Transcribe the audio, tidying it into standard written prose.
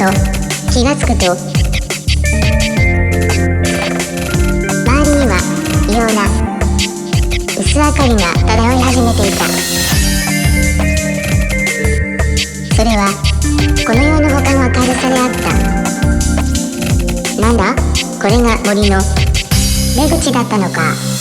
と気がつくと、周りには異様な薄明かりが漂い始めていた。それはこの世の他の明るさであった。なんだ、これが森の出口だったのか。